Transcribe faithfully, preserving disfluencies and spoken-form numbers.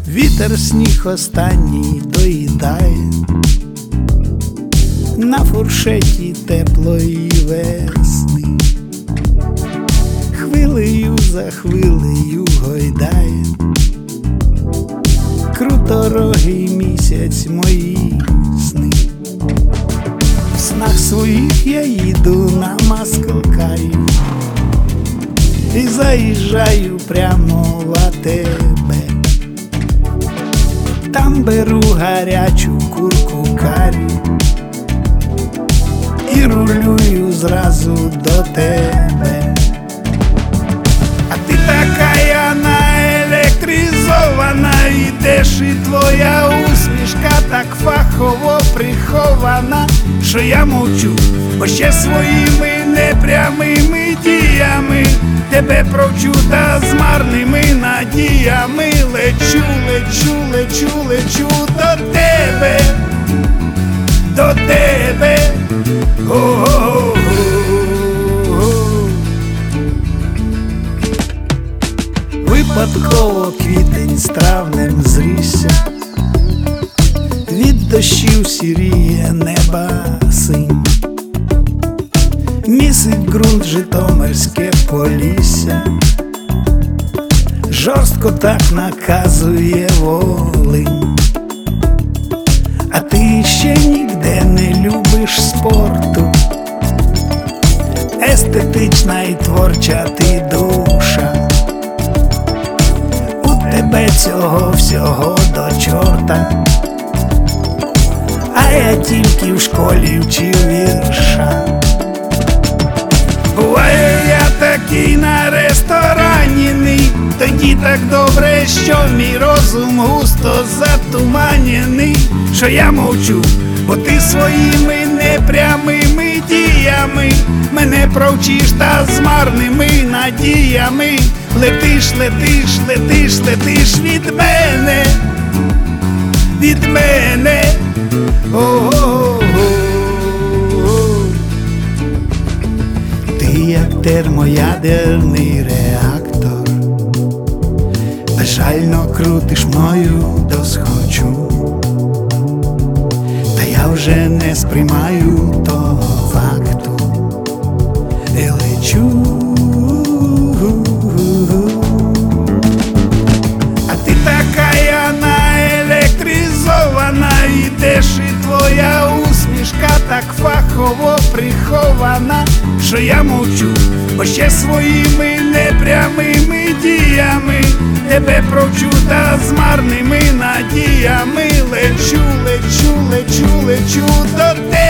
Вітер сніг останній доїдає на фуршеті теплої весни, хвилею за хвилею гойдає круторогий місяць мої сни. В снах своїх я їду на Маскалкаю і заїжджаю прямо в А Те Бе. Там беру гарячу курку карі і рулюю зразу до тебе. А ти така наелектризована, ідеш і твоя усмішка так фахово прихована, що я мовчу, бо ще своїми непрямими діями тебе провчу, та з марними надіями лечу, лечу, лечу, лечу до тебе, до тебе. О-о-о-о-о. Випадково квітень з травнем зрісся, від дощів сіріє неба синь, місить ґрунт житомирське Полісся, жорстко так наказує Волинь. А ти ще ніде не любиш спорту, естетична і творча ти душа. У тебе цього всього до чорта, а я тільки в школі вчив вірша. Буває, я такий на ресторані, тоді так добре, що мій розум густо затуманений, що я мовчу, бо ти своїми непрямими діями мене провчиш, та з марними надіями летиш, летиш, летиш, летиш від мене, від мене. О-о-о-о. Ти як термоядерний реактор, безжально крутиш мною досхочу, та я вже не сприймаю того факту і лечу. А ти така наелектризована, ідеш і твоя усмішка так фахово прихована, що я мовчу, бо ще своїми непрямими діями тебе провчу, та з марними надіями лечу, лечу, лечу, лечу до тебе.